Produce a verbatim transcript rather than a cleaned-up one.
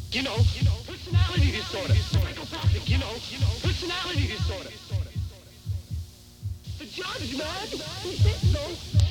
You know, you know, personality disorder. Psychopathic, you know, you know, personality disorder. The judge, man, he thinks so.